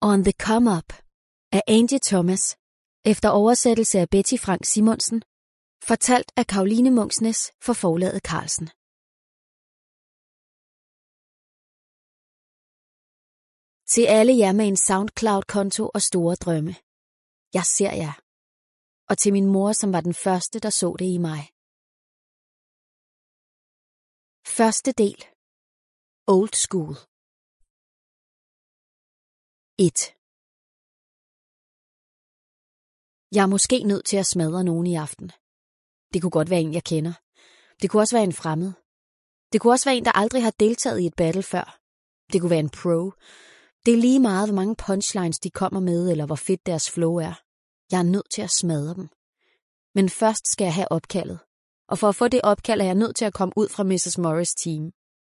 On the Come Up af Angie Thomas, efter oversættelse af Betty Frank Simonsen, fortalt af Caroline Munksnæs for forlaget Carlsen. Til alle jer med en SoundCloud-konto og store drømme. Jeg ser jer. Og til min mor, som var den første, der så det i mig. Første del. Old School. 1. Jeg er måske nødt til at smadre nogen i aften. Det kunne godt være en, jeg kender. Det kunne også være en fremmed. Det kunne også være en, der aldrig har deltaget i et battle før. Det kunne være en pro. Det er lige meget, hvor mange punchlines de kommer med, eller hvor fedt deres flow er. Jeg er nødt til at smadre dem. Men først skal jeg have opkaldet. Og for at få det opkald, er jeg nødt til at komme ud fra Mrs. Morris' team.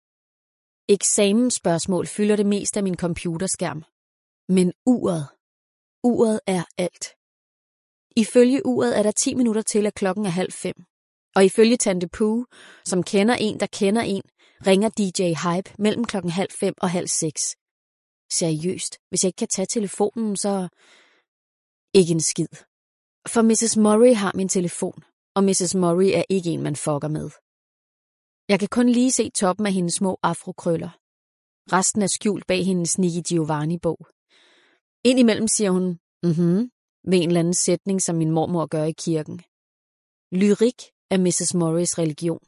Eksamensspørgsmål fylder det meste af min computerskærm. Men uret er alt. Ifølge uret er der 10 minutter til, at klokken er 4:30. Og ifølge Tante Pooh, som kender en, der kender en, ringer DJ Hype mellem klokken 5:30 og 5:30. Seriøst, hvis jeg ikke kan tage telefonen, så... Ikke en skid. For Mrs. Murray har min telefon, og Mrs. Murray er ikke en, man fucker med. Jeg kan kun lige se toppen af hendes små afrokrøller. Resten er skjult bag hendes Nicky Giovanni-bog. Indimellem siger hun, med en eller anden sætning, som min mormor gør i kirken. Lyrik er Mrs. Morris religion.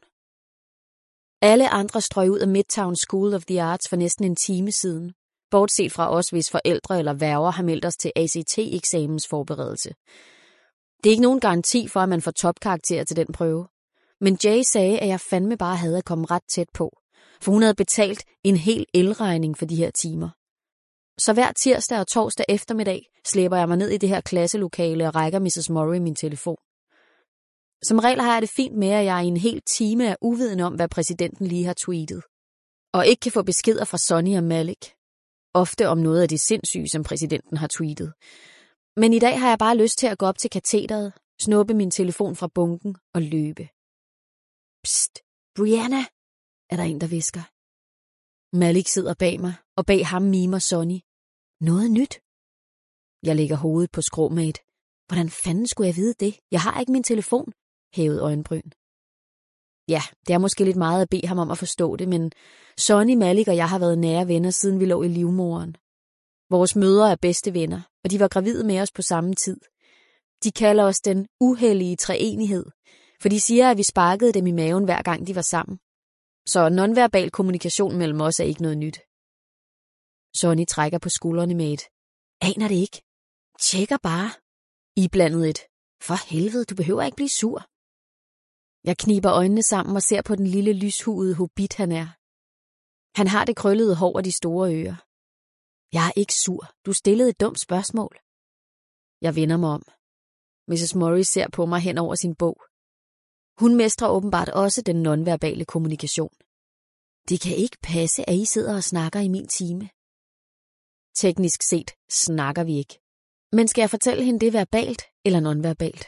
Alle andre strøg ud af Midtown School of the Arts for næsten en time siden, bortset fra os, hvis forældre eller værger har meldt os til ACT-eksamensforberedelse. Det er ikke nogen garanti for, at man får topkarakter til den prøve. Men Jay sagde, at jeg fandme bare havde at komme ret tæt på, for hun havde betalt en hel elregning for de her timer. Så hver tirsdag og torsdag eftermiddag slæber jeg mig ned i det her klasselokale og rækker Mrs. Murray min telefon. Som regel har jeg det fint med, at jeg i en hel time er uvidende om, hvad præsidenten lige har tweetet. Og ikke kan få beskeder fra Sonny og Malik. Ofte om noget af det sindssyge, som præsidenten har tweetet. Men i dag har jeg bare lyst til at gå op til katedret, snuppe min telefon fra bunken og løbe. Psst, Brianna, er der en, der hvisker. Malik sidder bag mig, og bag ham mimer Sonny. Noget nyt? Jeg lægger hovedet på skrå med et. Hvordan fanden skulle jeg vide det? Jeg har ikke min telefon, hævede øjenbryn. Ja, det er måske lidt meget at bede ham om at forstå det, men Sonny, Malik og jeg har været nære venner, siden vi lå i livmoderen. Vores mødre er bedste venner, og de var gravide med os på samme tid. De kalder os den uhellige treenighed, for de siger, at vi sparkede dem i maven, hver gang de var sammen. Så nonverbal kommunikation mellem os er ikke noget nyt. Sonny trækker på skuldrene med et. Aner det ikke. Tjekker bare. Iblandet et. For helvede, du behøver ikke blive sur. Jeg kniber øjnene sammen og ser på den lille lyshudede hobbit, han er. Han har det krøllede hår og de store ører. Jeg er ikke sur. Du stillede et dumt spørgsmål. Jeg vender mig om. Mrs. Murray ser på mig hen over sin bog. Hun mestrer åbenbart også den nonverbale kommunikation. Det kan ikke passe, at I sidder og snakker i min time. Teknisk set snakker vi ikke. Men skal jeg fortælle hende det verbalt eller nonverbalt?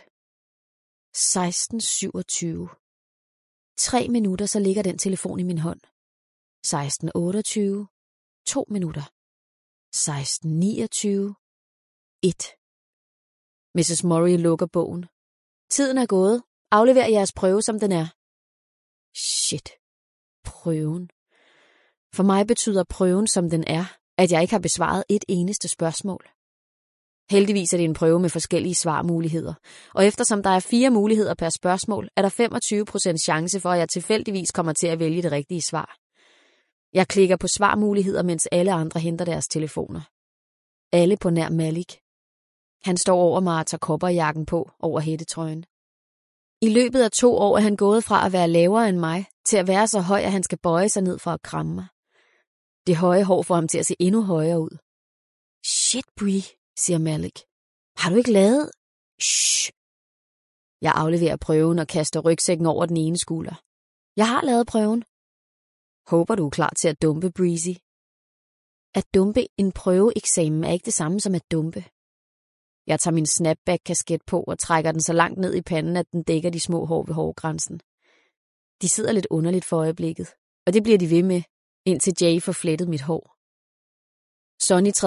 16:27. 3 minutter, så ligger den telefon i min hånd. 16:28. 2 minutter. 16:29. 1. Mrs. Murray lukker bogen. Tiden er gået. Aflever jeres prøve, som den er. Shit. Prøven. For mig betyder prøven, som den er, at jeg ikke har besvaret et eneste spørgsmål. Heldigvis er det en prøve med forskellige svarmuligheder, og eftersom der er 4 muligheder per spørgsmål, er der 25% chance for, at jeg tilfældigvis kommer til at vælge det rigtige svar. Jeg klikker på svarmuligheder, mens alle andre henter deres telefoner. Alle på nær Malik. Han står over mig og tager kopperjakken på over hættetrøjen. I løbet af 2 år er han gået fra at være lavere end mig, til at være så høj, at han skal bøje sig ned for at kramme mig. Det høje hår får ham til at se endnu højere ud. Shit, Brie, siger Malik. Har du ikke lavet? Shh. Jeg afleverer prøven og kaster rygsækken over den ene skulder. Jeg har lavet prøven. Håber du er klar til at dumpe, Breezy. At dumpe en prøveeksamen er ikke det samme som at dumpe. Jeg tager min snapback-kasket på og trækker den så langt ned i panden, at den dækker de små hår ved hårgrænsen. De sidder lidt underligt for øjeblikket, og det bliver de ved med, indtil Jay får flettet mit hår. Sonny